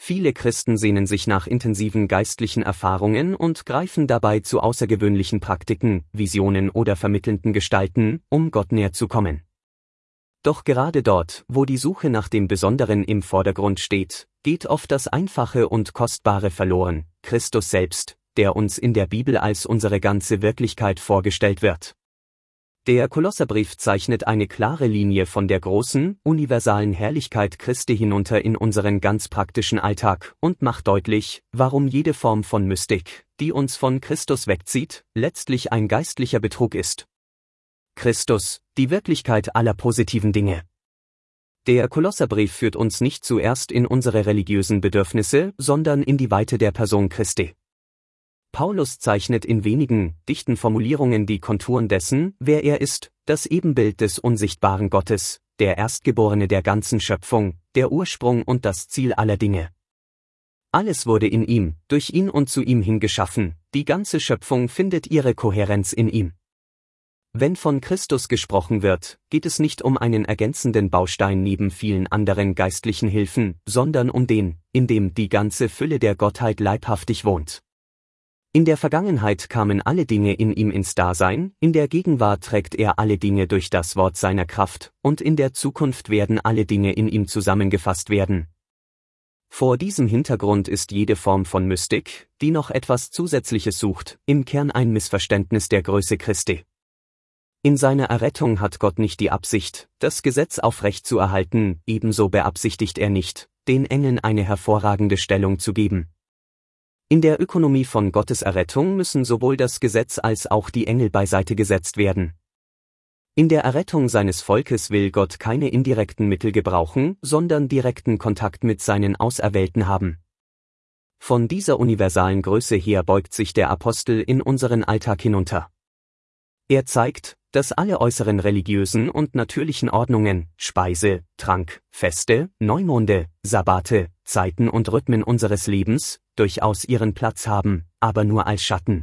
Viele Christen sehnen sich nach intensiven geistlichen Erfahrungen und greifen dabei zu außergewöhnlichen Praktiken, Visionen oder vermittelnden Gestalten, um Gott näher zu kommen. Doch gerade dort, wo die Suche nach dem Besonderen im Vordergrund steht, geht oft das Einfache und Kostbare verloren, Christus selbst, der uns in der Bibel als unsere ganze Wirklichkeit vorgestellt wird. Der Kolosserbrief zeichnet eine klare Linie von der großen, universalen Herrlichkeit Christi hinunter in unseren ganz praktischen Alltag und macht deutlich, warum jede Form von Mystik, die uns von Christus wegzieht, letztlich ein geistlicher Betrug ist. Christus, die Wirklichkeit aller positiven Dinge. Der Kolosserbrief führt uns nicht zuerst in unsere religiösen Bedürfnisse, sondern in die Weite der Person Christi. Paulus zeichnet in wenigen, dichten Formulierungen die Konturen dessen, wer er ist, das Ebenbild des unsichtbaren Gottes, der Erstgeborene der ganzen Schöpfung, der Ursprung und das Ziel aller Dinge. Alles wurde in ihm, durch ihn und zu ihm hin geschaffen, die ganze Schöpfung findet ihre Kohärenz in ihm. Wenn von Christus gesprochen wird, geht es nicht um einen ergänzenden Baustein neben vielen anderen geistlichen Hilfen, sondern um den, in dem die ganze Fülle der Gottheit leibhaftig wohnt. In der Vergangenheit kamen alle Dinge in ihm ins Dasein, in der Gegenwart trägt er alle Dinge durch das Wort seiner Kraft, und in der Zukunft werden alle Dinge in ihm zusammengefasst werden. Vor diesem Hintergrund ist jede Form von Mystik, die noch etwas Zusätzliches sucht, im Kern ein Missverständnis der Größe Christi. In seiner Errettung hat Gott nicht die Absicht, das Gesetz aufrechtzuerhalten, ebenso beabsichtigt er nicht, den Engeln eine hervorragende Stellung zu geben. In der Ökonomie von Gottes Errettung müssen sowohl das Gesetz als auch die Engel beiseite gesetzt werden. In der Errettung seines Volkes will Gott keine indirekten Mittel gebrauchen, sondern direkten Kontakt mit seinen Auserwählten haben. Von dieser universalen Größe her beugt sich der Apostel in unseren Alltag hinunter. Er zeigt, dass alle äußeren religiösen und natürlichen Ordnungen, Speise, Trank, Feste, Neumonde, Sabbate, Zeiten und Rhythmen unseres Lebens, durchaus ihren Platz haben, aber nur als Schatten.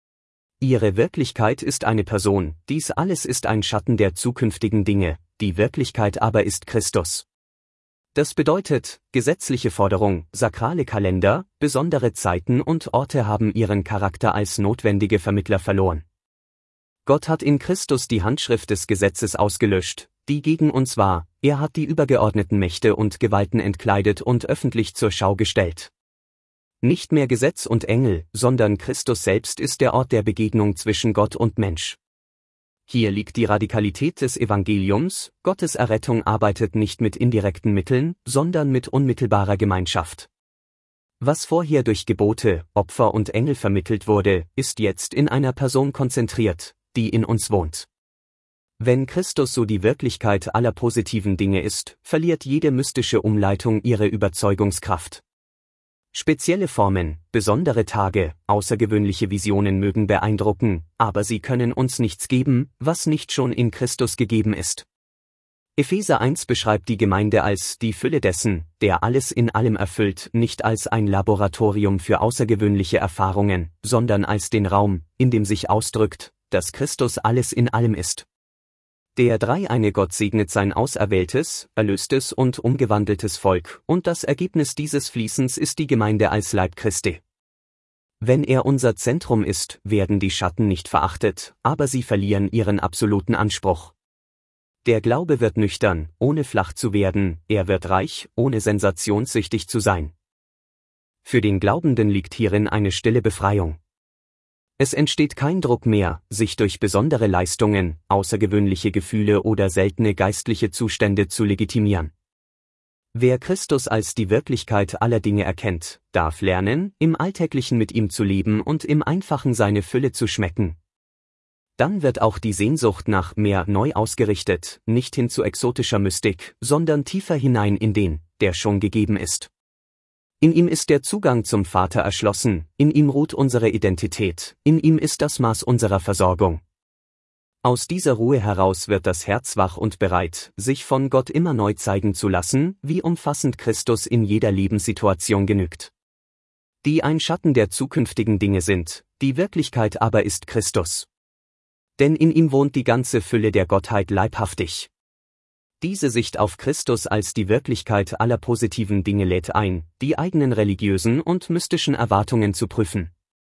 Ihre Wirklichkeit ist eine Person, dies alles ist ein Schatten der zukünftigen Dinge, die Wirklichkeit aber ist Christus. Das bedeutet, gesetzliche Forderung, sakrale Kalender, besondere Zeiten und Orte haben ihren Charakter als notwendige Vermittler verloren. Gott hat in Christus die Handschrift des Gesetzes ausgelöscht, die gegen uns war, er hat die übergeordneten Mächte und Gewalten entkleidet und öffentlich zur Schau gestellt. Nicht mehr Gesetz und Engel, sondern Christus selbst ist der Ort der Begegnung zwischen Gott und Mensch. Hier liegt die Radikalität des Evangeliums, Gottes Errettung arbeitet nicht mit indirekten Mitteln, sondern mit unmittelbarer Gemeinschaft. Was vorher durch Gebote, Opfer und Engel vermittelt wurde, ist jetzt in einer Person konzentriert, die in uns wohnt. Wenn Christus so die Wirklichkeit aller positiven Dinge ist, verliert jede mystische Umleitung ihre Überzeugungskraft. Spezielle Formen, besondere Tage, außergewöhnliche Visionen mögen beeindrucken, aber sie können uns nichts geben, was nicht schon in Christus gegeben ist. Epheser 1 beschreibt die Gemeinde als die Fülle dessen, der alles in allem erfüllt, nicht als ein Laboratorium für außergewöhnliche Erfahrungen, sondern als den Raum, in dem sich ausdrückt, dass Christus alles in allem ist. Der dreieine Gott segnet sein auserwähltes, erlöstes und umgewandeltes Volk, und das Ergebnis dieses Fließens ist die Gemeinde als Leib Christi. Wenn er unser Zentrum ist, werden die Schatten nicht verachtet, aber sie verlieren ihren absoluten Anspruch. Der Glaube wird nüchtern, ohne flach zu werden, er wird reich, ohne sensationssüchtig zu sein. Für den Glaubenden liegt hierin eine stille Befreiung. Es entsteht kein Druck mehr, sich durch besondere Leistungen, außergewöhnliche Gefühle oder seltene geistliche Zustände zu legitimieren. Wer Christus als die Wirklichkeit aller Dinge erkennt, darf lernen, im Alltäglichen mit ihm zu leben und im Einfachen seine Fülle zu schmecken. Dann wird auch die Sehnsucht nach mehr neu ausgerichtet, nicht hin zu exotischer Mystik, sondern tiefer hinein in den, der schon gegeben ist. In ihm ist der Zugang zum Vater erschlossen, in ihm ruht unsere Identität, in ihm ist das Maß unserer Versorgung. Aus dieser Ruhe heraus wird das Herz wach und bereit, sich von Gott immer neu zeigen zu lassen, wie umfassend Christus in jeder Lebenssituation genügt. Die ein Schatten der zukünftigen Dinge sind, die Wirklichkeit aber ist Christus. Denn in ihm wohnt die ganze Fülle der Gottheit leibhaftig. Diese Sicht auf Christus als die Wirklichkeit aller positiven Dinge lädt ein, die eigenen religiösen und mystischen Erwartungen zu prüfen.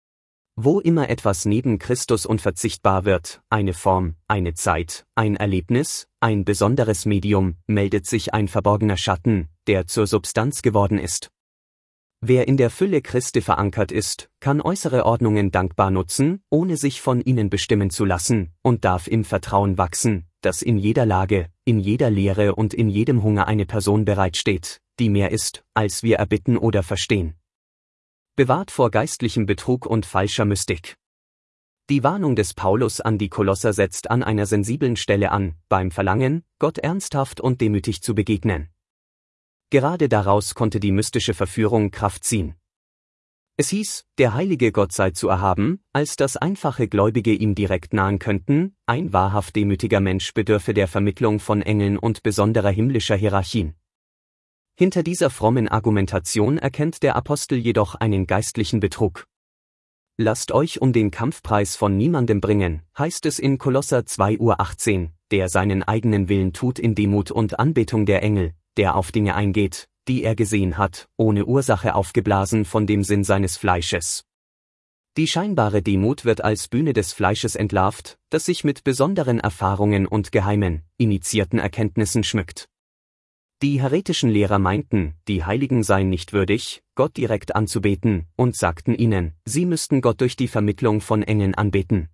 Wo immer etwas neben Christus unverzichtbar wird, eine Form, eine Zeit, ein Erlebnis, ein besonderes Medium, meldet sich ein verborgener Schatten, der zur Substanz geworden ist. Wer in der Fülle Christi verankert ist, kann äußere Ordnungen dankbar nutzen, ohne sich von ihnen bestimmen zu lassen, und darf im Vertrauen wachsen, dass in jeder Lage, in jeder Lehre und in jedem Hunger eine Person bereitsteht, die mehr ist, als wir erbitten oder verstehen. Bewahrt vor geistlichem Betrug und falscher Mystik. Die Warnung des Paulus an die Kolosser setzt an einer sensiblen Stelle an, beim Verlangen, Gott ernsthaft und demütig zu begegnen. Gerade daraus konnte die mystische Verführung Kraft ziehen. Es hieß, der heilige Gott sei zu erhaben, als dass einfache Gläubige ihm direkt nahen könnten, ein wahrhaft demütiger Mensch bedürfe der Vermittlung von Engeln und besonderer himmlischer Hierarchien. Hinter dieser frommen Argumentation erkennt der Apostel jedoch einen geistlichen Betrug. Lasst euch um den Kampfpreis von niemandem bringen, heißt es in Kolosser 2,18, der seinen eigenen Willen tut in Demut und Anbetung der Engel, der auf Dinge eingeht, die er gesehen hat, ohne Ursache aufgeblasen von dem Sinn seines Fleisches. Die scheinbare Demut wird als Bühne des Fleisches entlarvt, das sich mit besonderen Erfahrungen und geheimen, initiierten Erkenntnissen schmückt. Die heretischen Lehrer meinten, die Heiligen seien nicht würdig, Gott direkt anzubeten, und sagten ihnen, sie müssten Gott durch die Vermittlung von Engeln anbeten.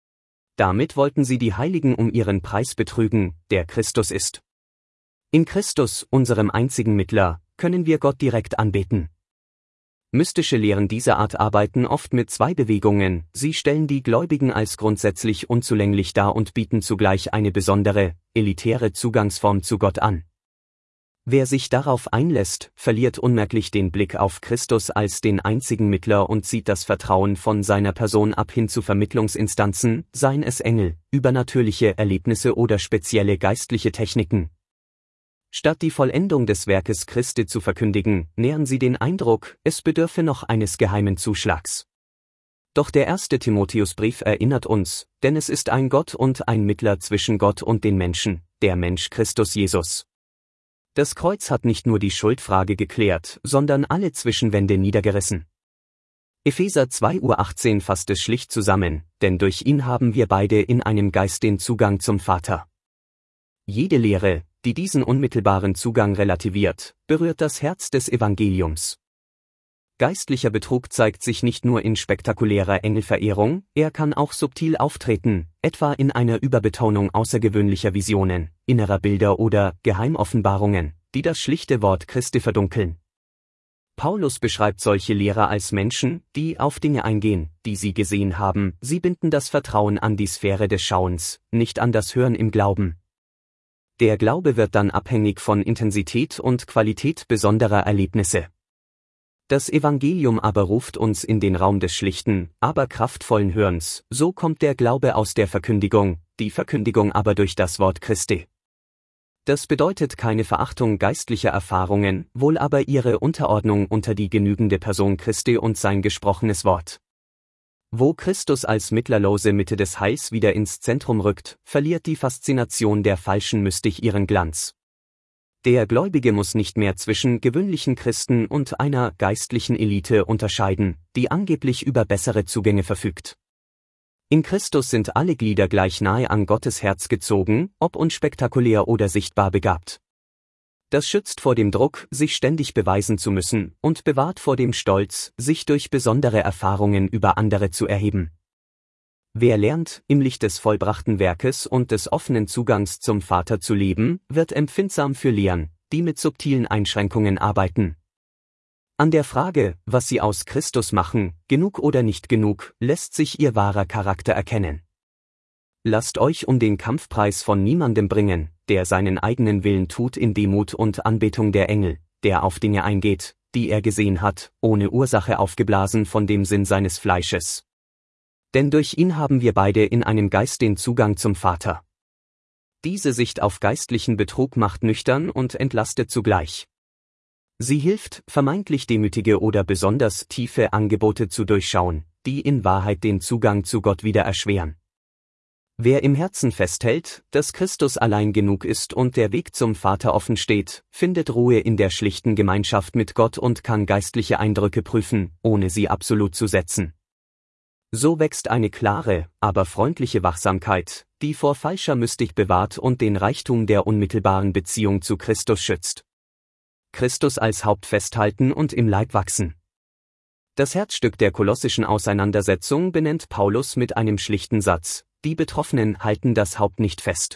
Damit wollten sie die Heiligen um ihren Preis betrügen, der Christus ist. In Christus, unserem einzigen Mittler, können wir Gott direkt anbeten. Mystische Lehren dieser Art arbeiten oft mit zwei Bewegungen, sie stellen die Gläubigen als grundsätzlich unzulänglich dar und bieten zugleich eine besondere, elitäre Zugangsform zu Gott an. Wer sich darauf einlässt, verliert unmerklich den Blick auf Christus als den einzigen Mittler und zieht das Vertrauen von seiner Person ab hin zu Vermittlungsinstanzen, seien es Engel, übernatürliche Erlebnisse oder spezielle geistliche Techniken. Statt die Vollendung des Werkes Christi zu verkündigen, nähern sie den Eindruck, es bedürfe noch eines geheimen Zuschlags. Doch der 1. Timotheusbrief erinnert uns, denn es ist ein Gott und ein Mittler zwischen Gott und den Menschen, der Mensch Christus Jesus. Das Kreuz hat nicht nur die Schuldfrage geklärt, sondern alle Zwischenwände niedergerissen. Epheser 2,18 fasst es schlicht zusammen, denn durch ihn haben wir beide in einem Geist den Zugang zum Vater. Jede Lehre, die diesen unmittelbaren Zugang relativiert, berührt das Herz des Evangeliums. Geistlicher Betrug zeigt sich nicht nur in spektakulärer Engelverehrung, er kann auch subtil auftreten, etwa in einer Überbetonung außergewöhnlicher Visionen, innerer Bilder oder Geheimoffenbarungen, die das schlichte Wort Christi verdunkeln. Paulus beschreibt solche Lehrer als Menschen, die auf Dinge eingehen, die sie gesehen haben, sie binden das Vertrauen an die Sphäre des Schauens, nicht an das Hören im Glauben. Der Glaube wird dann abhängig von Intensität und Qualität besonderer Erlebnisse. Das Evangelium aber ruft uns in den Raum des schlichten, aber kraftvollen Hörens, so kommt der Glaube aus der Verkündigung, die Verkündigung aber durch das Wort Christi. Das bedeutet keine Verachtung geistlicher Erfahrungen, wohl aber ihre Unterordnung unter die genügende Person Christi und sein gesprochenes Wort. Wo Christus als mittlerlose Mitte des Heils wieder ins Zentrum rückt, verliert die Faszination der falschen Mystik ihren Glanz. Der Gläubige muss nicht mehr zwischen gewöhnlichen Christen und einer geistlichen Elite unterscheiden, die angeblich über bessere Zugänge verfügt. In Christus sind alle Glieder gleich nahe an Gottes Herz gezogen, ob unspektakulär oder sichtbar begabt. Das schützt vor dem Druck, sich ständig beweisen zu müssen, und bewahrt vor dem Stolz, sich durch besondere Erfahrungen über andere zu erheben. Wer lernt, im Licht des vollbrachten Werkes und des offenen Zugangs zum Vater zu leben, wird empfindsam für Lehren, die mit subtilen Einschränkungen arbeiten. An der Frage, was sie aus Christus machen, genug oder nicht genug, lässt sich ihr wahrer Charakter erkennen. Lasst euch um den Kampfpreis von niemandem bringen, der seinen eigenen Willen tut in Demut und Anbetung der Engel, der auf Dinge eingeht, die er gesehen hat, ohne Ursache aufgeblasen von dem Sinn seines Fleisches. Denn durch ihn haben wir beide in einem Geist den Zugang zum Vater. Diese Sicht auf geistlichen Betrug macht nüchtern und entlastet zugleich. Sie hilft, vermeintlich demütige oder besonders tiefe Angebote zu durchschauen, die in Wahrheit den Zugang zu Gott wieder erschweren. Wer im Herzen festhält, dass Christus allein genug ist und der Weg zum Vater offen steht, findet Ruhe in der schlichten Gemeinschaft mit Gott und kann geistliche Eindrücke prüfen, ohne sie absolut zu setzen. So wächst eine klare, aber freundliche Wachsamkeit, die vor falscher Mystik bewahrt und den Reichtum der unmittelbaren Beziehung zu Christus schützt. Christus als Haupt festhalten und im Leib wachsen. Das Herzstück der kolossischen Auseinandersetzung benennt Paulus mit einem schlichten Satz: Die Betroffenen halten das Haupt nicht fest.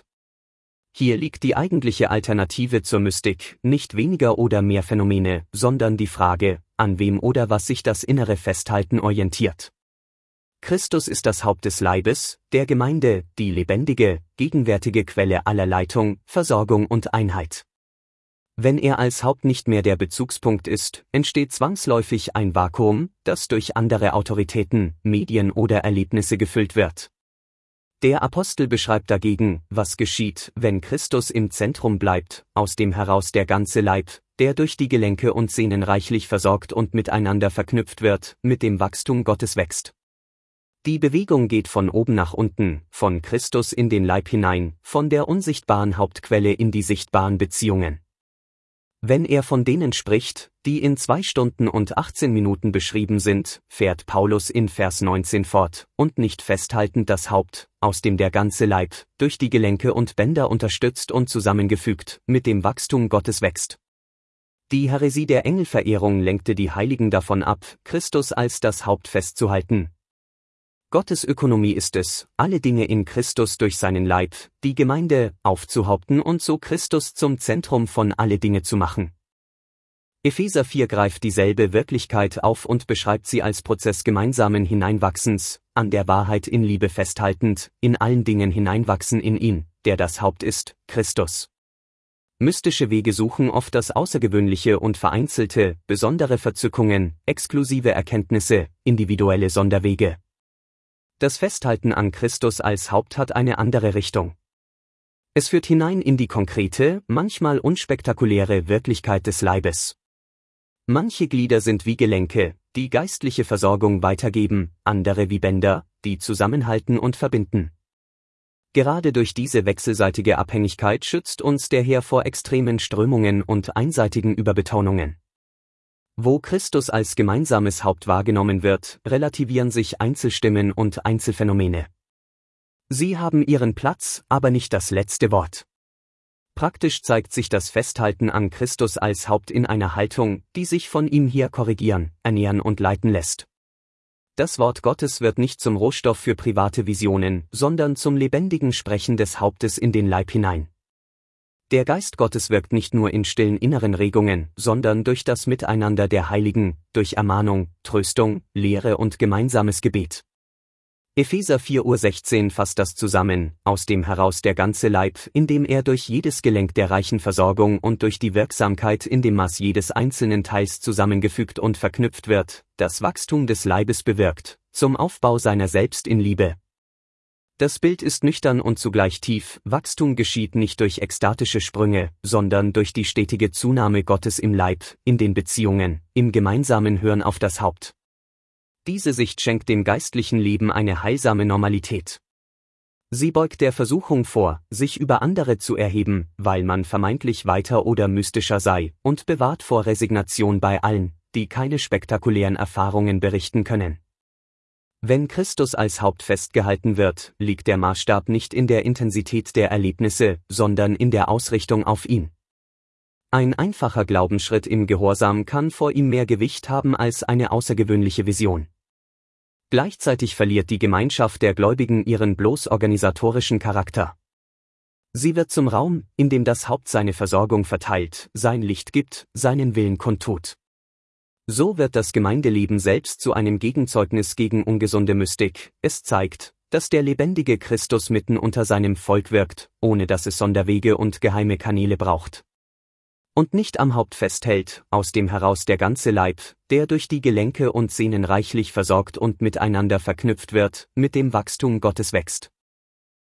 Hier liegt die eigentliche Alternative zur Mystik, nicht weniger oder mehr Phänomene, sondern die Frage, an wem oder was sich das innere Festhalten orientiert. Christus ist das Haupt des Leibes, der Gemeinde, die lebendige, gegenwärtige Quelle aller Leitung, Versorgung und Einheit. Wenn er als Haupt nicht mehr der Bezugspunkt ist, entsteht zwangsläufig ein Vakuum, das durch andere Autoritäten, Medien oder Erlebnisse gefüllt wird. Der Apostel beschreibt dagegen, was geschieht, wenn Christus im Zentrum bleibt, aus dem heraus der ganze Leib, der durch die Gelenke und Sehnen reichlich versorgt und miteinander verknüpft wird, mit dem Wachstum Gottes wächst. Die Bewegung geht von oben nach unten, von Christus in den Leib hinein, von der unsichtbaren Hauptquelle in die sichtbaren Beziehungen. Wenn er von denen spricht, die in 2 Stunden und 18 Minuten beschrieben sind, fährt Paulus in Vers 19 fort: Und nicht festhaltend das Haupt, aus dem der ganze Leib, durch die Gelenke und Bänder unterstützt und zusammengefügt, mit dem Wachstum Gottes wächst. Die Häresie der Engelverehrung lenkte die Heiligen davon ab, Christus als das Haupt festzuhalten. Gottes Ökonomie ist es, alle Dinge in Christus durch seinen Leib, die Gemeinde, aufzuhaupten und so Christus zum Zentrum von alle Dinge zu machen. Epheser 4 greift dieselbe Wirklichkeit auf und beschreibt sie als Prozess gemeinsamen Hineinwachsens, an der Wahrheit in Liebe festhaltend, in allen Dingen hineinwachsen in ihn, der das Haupt ist, Christus. Mystische Wege suchen oft das Außergewöhnliche und Vereinzelte, besondere Verzückungen, exklusive Erkenntnisse, individuelle Sonderwege. Das Festhalten an Christus als Haupt hat eine andere Richtung. Es führt hinein in die konkrete, manchmal unspektakuläre Wirklichkeit des Leibes. Manche Glieder sind wie Gelenke, die geistliche Versorgung weitergeben, andere wie Bänder, die zusammenhalten und verbinden. Gerade durch diese wechselseitige Abhängigkeit schützt uns der Herr vor extremen Strömungen und einseitigen Überbetonungen. Wo Christus als gemeinsames Haupt wahrgenommen wird, relativieren sich Einzelstimmen und Einzelfänomene. Sie haben ihren Platz, aber nicht das letzte Wort. Praktisch zeigt sich das Festhalten an Christus als Haupt in einer Haltung, die sich von ihm her korrigieren, ernähren und leiten lässt. Das Wort Gottes wird nicht zum Rohstoff für private Visionen, sondern zum lebendigen Sprechen des Hauptes in den Leib hinein. Der Geist Gottes wirkt nicht nur in stillen inneren Regungen, sondern durch das Miteinander der Heiligen, durch Ermahnung, Tröstung, Lehre und gemeinsames Gebet. Epheser 4:16 fasst das zusammen: Aus dem heraus der ganze Leib, indem er durch jedes Gelenk der reichen Versorgung und durch die Wirksamkeit in dem Maß jedes einzelnen Teils zusammengefügt und verknüpft wird, das Wachstum des Leibes bewirkt, zum Aufbau seiner selbst in Liebe. Das Bild ist nüchtern und zugleich tief: Wachstum geschieht nicht durch ekstatische Sprünge, sondern durch die stetige Zunahme Gottes im Leib, in den Beziehungen, im gemeinsamen Hören auf das Haupt. Diese Sicht schenkt dem geistlichen Leben eine heilsame Normalität. Sie beugt der Versuchung vor, sich über andere zu erheben, weil man vermeintlich weiter oder mystischer sei, und bewahrt vor Resignation bei allen, die keine spektakulären Erfahrungen berichten können. Wenn Christus als Haupt festgehalten wird, liegt der Maßstab nicht in der Intensität der Erlebnisse, sondern in der Ausrichtung auf ihn. Ein einfacher Glaubensschritt im Gehorsam kann vor ihm mehr Gewicht haben als eine außergewöhnliche Vision. Gleichzeitig verliert die Gemeinschaft der Gläubigen ihren bloß organisatorischen Charakter. Sie wird zum Raum, in dem das Haupt seine Versorgung verteilt, sein Licht gibt, seinen Willen kundtut. So wird das Gemeindeleben selbst zu einem Gegenzeugnis gegen ungesunde Mystik. Es zeigt, dass der lebendige Christus mitten unter seinem Volk wirkt, ohne dass es Sonderwege und geheime Kanäle braucht. Und nicht am Haupt festhält, aus dem heraus der ganze Leib, der durch die Gelenke und Sehnen reichlich versorgt und miteinander verknüpft wird, mit dem Wachstum Gottes wächst.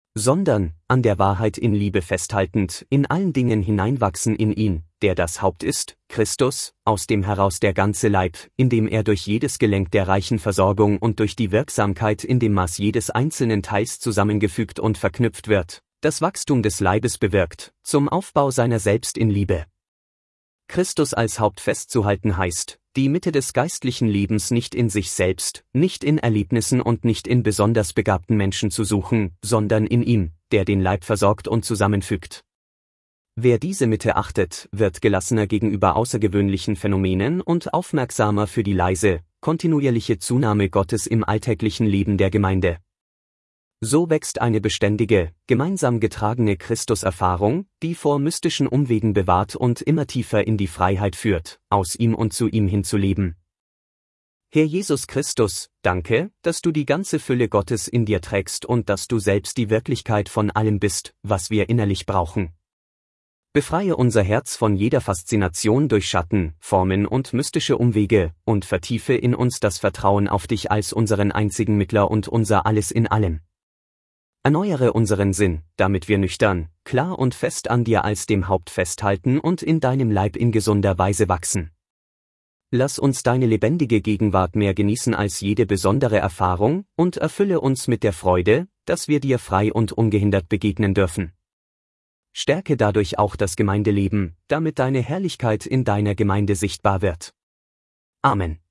sondern, an der Wahrheit in Liebe festhaltend, in allen Dingen hineinwachsen in ihn, der das Haupt ist, Christus, aus dem heraus der ganze Leib, indem er durch jedes Gelenk der reichen Versorgung und durch die Wirksamkeit in dem Maß jedes einzelnen Teils zusammengefügt und verknüpft wird, das Wachstum des Leibes bewirkt, zum Aufbau seiner selbst in Liebe. Christus als Haupt festzuhalten heißt, die Mitte des geistlichen Lebens nicht in sich selbst, nicht in Erlebnissen und nicht in besonders begabten Menschen zu suchen, sondern in ihm, der den Leib versorgt und zusammenfügt. Wer diese Mitte achtet, wird gelassener gegenüber außergewöhnlichen Phänomenen und aufmerksamer für die leise, kontinuierliche Zunahme Gottes im alltäglichen Leben der Gemeinde. So wächst eine beständige, gemeinsam getragene Christuserfahrung, die vor mystischen Umwegen bewahrt und immer tiefer in die Freiheit führt, aus ihm und zu ihm hin zu leben. Herr Jesus Christus, danke, dass du die ganze Fülle Gottes in dir trägst und dass du selbst die Wirklichkeit von allem bist, was wir innerlich brauchen. Befreie unser Herz von jeder Faszination durch Schatten, Formen und mystische Umwege und vertiefe in uns das Vertrauen auf dich als unseren einzigen Mittler und unser Alles in allem. Erneuere unseren Sinn, damit wir nüchtern, klar und fest an dir als dem Haupt festhalten und in deinem Leib in gesunder Weise wachsen. Lass uns deine lebendige Gegenwart mehr genießen als jede besondere Erfahrung und erfülle uns mit der Freude, dass wir dir frei und ungehindert begegnen dürfen. Stärke dadurch auch das Gemeindeleben, damit deine Herrlichkeit in deiner Gemeinde sichtbar wird. Amen.